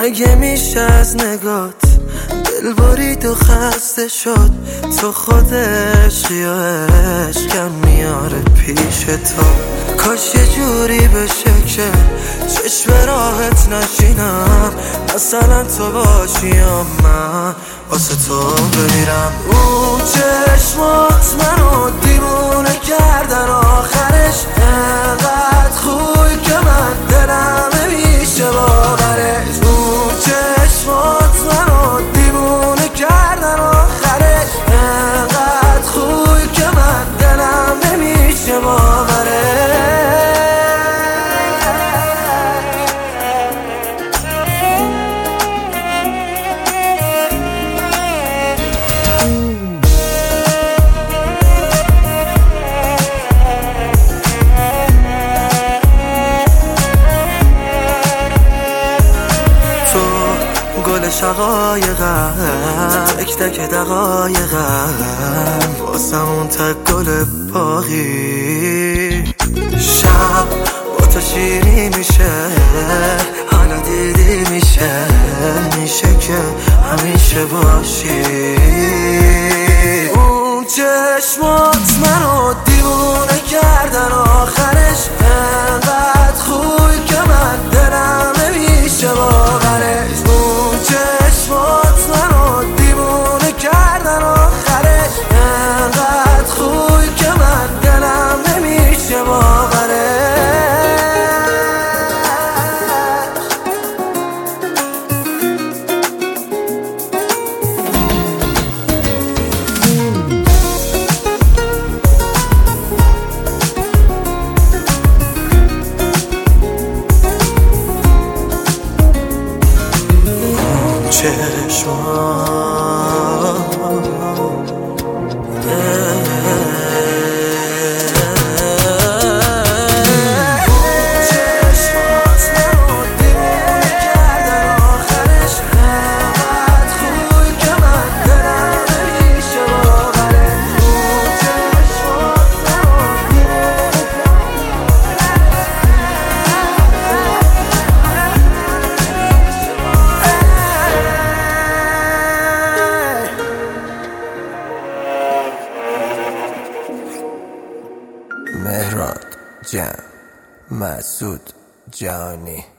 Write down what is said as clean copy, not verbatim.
مگه میشه از نگات دل برید و خسته شد؟ تو خود عشقی و عشقم میاره پیش تو. کاش یه جوری بشه که چشم راحت نشینم، مثلا تو باشی یا من واسه تو بمیرم. اون چشمات منو دیوونه کردن، آخرش انقدر خوبی که من دلم نمیشه باورش. اون چشمات منو دیوونه کردن، آخرش انقدر خوبی که من دلم نمیشه باورش. گل شقایقم، تک تک دقایقم، واسمون تک گل باقی. شب با تو شیری میشه، حالا دیدی میشه که همیشه باشی. اون چشمات منو دیوونه کردن، آخرش انقدر خوبی که من دلم نمیشه باورش. چشمات منو دیوونه کردن، آخرش انقدر خوبی که من دلم نمیشه باورش. مهراد جان، مسعود جانی.